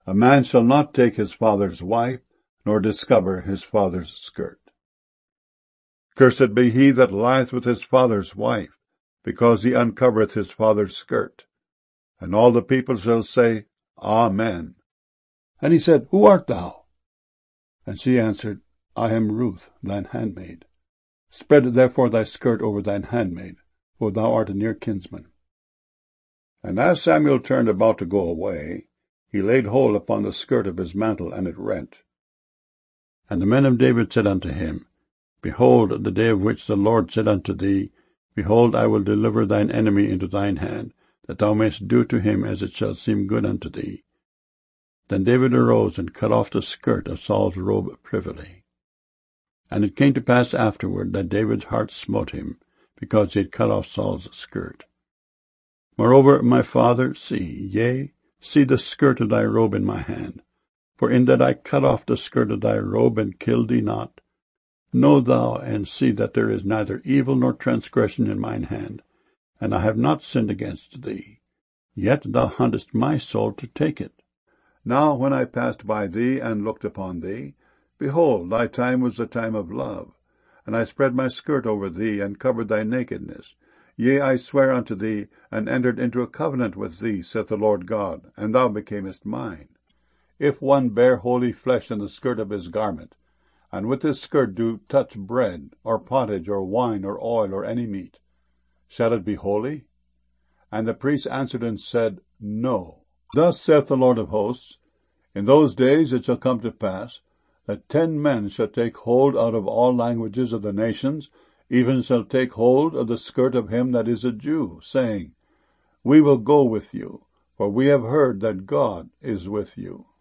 A man shall not take his father's wife, nor discover his father's skirt. Cursed be he that lieth with his father's wife, because he uncovereth his father's skirt. And all the people shall say, Amen. And he said, Who art thou? And she answered, I am Ruth, thine handmaid. Spread therefore thy skirt over thine handmaid, for thou art a near kinsman. And as Samuel turned about to go away, he laid hold upon the skirt of his mantle, and it rent. And the men of David said unto him, Behold, the day of which the Lord said unto thee, Behold, I will deliver thine enemy into thine hand, that thou mayest do to him as it shall seem good unto thee. Then David arose and cut off the skirt of Saul's robe privily. And it came to pass afterward that David's heart smote him, because he had cut off Saul's skirt. Moreover, my father, see the skirt of thy robe in my hand. For in that I cut off the skirt of thy robe and killed thee not, know thou and see that there is neither evil nor transgression in mine hand, and I have not sinned against thee. Yet thou huntest my soul to take it. Now when I passed by thee and looked upon thee, behold, thy time was the time of love. And I spread my skirt over thee, and covered thy nakedness. Yea, I swear unto thee, and entered into a covenant with thee, saith the Lord God, and thou becamest mine. If one bear holy flesh in the skirt of his garment, and with his skirt do touch bread, or pottage, or wine, or oil, or any meat, shall it be holy? And the priest answered and said, No. Thus saith the Lord of hosts, In those days it shall come to pass, that 10 men shall take hold out of all languages of the nations, even shall take hold of the skirt of him that is a Jew, saying, We will go with you, for we have heard that God is with you.